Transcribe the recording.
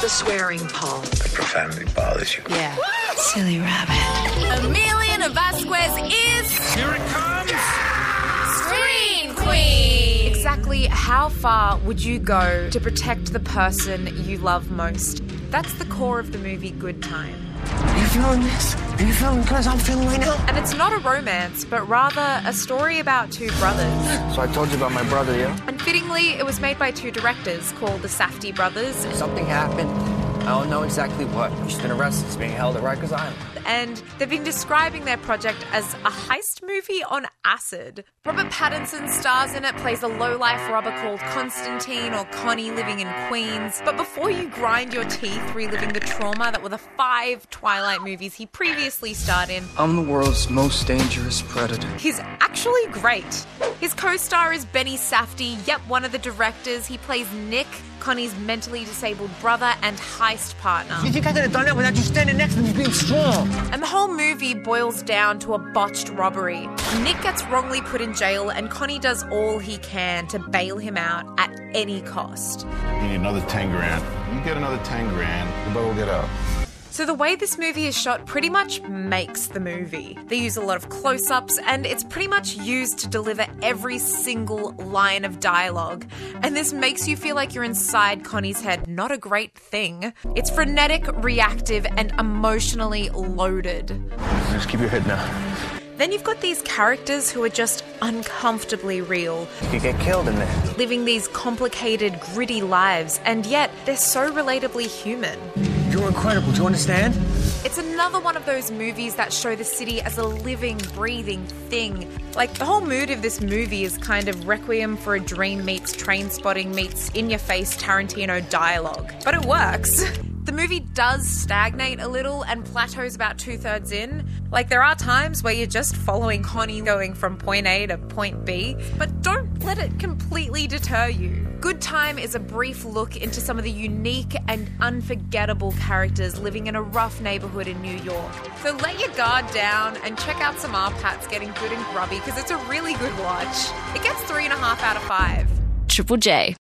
the swearing, Paul? The profanity bothers you. Yeah. Silly rabbit. Emiliana Vasquez is... Here it comes! Scream Queen! Exactly how far would you go to protect the person you love most? That's the core of the movie Good Time. Are you feeling this? Are you feeling because I'm feeling right now? And it's not a romance, but rather a story about two brothers. So I told you about my brother, yeah? And fittingly, it was made by two directors called the Safdie brothers. Something happened. I don't know exactly what. He's been arrested. He's being held at Rikers Island. And they've been describing their project as a heist movie on acid. Robert Pattinson stars in it, plays a low-life robber called Constantine or Connie living in Queens. But before you grind your teeth reliving the trauma that were the 5 Twilight movies he previously starred in, I'm the world's most dangerous predator. he's actually great. His co-star is Benny Safdie, yep, one of the directors. He plays Nick, Connie's mentally disabled brother and heist partner. You think I could have done that without you standing next to me being strong? And the whole movie boils down to a botched robbery. Nick gets wrongly put in jail and Connie does all he can to bail him out at any cost. You need another 10 grand. You get another 10 grand, your brother will get out. So the way this movie is shot pretty much makes the movie. They use a lot of close-ups and it's pretty much used to deliver every single line of dialogue. And this makes you feel like you're inside Connie's head. Not a great thing. It's frenetic, reactive, and emotionally loaded. Just keep your head down. Then you've got these characters who are just uncomfortably real, You could get killed in there. living these complicated, gritty lives, and yet they're so relatably human. You're incredible. Do you understand? It's another one of those movies that show the city as a living, breathing thing. Like, the whole mood of this movie is kind of Requiem for a Dream meets Trainspotting meets in-your-face Tarantino dialogue. But it works. The movie does stagnate a little and plateaus about 2/3 in. Like, there are times where you're just following Connie going from point A to point B, but don't let it completely deter you. Good Time is a brief look into some of the unique and unforgettable characters living in a rough neighborhood in New York. So let your guard down and check out some R-Pats getting good and grubby because it's a really good watch. It gets 3.5 out of 5. Triple J.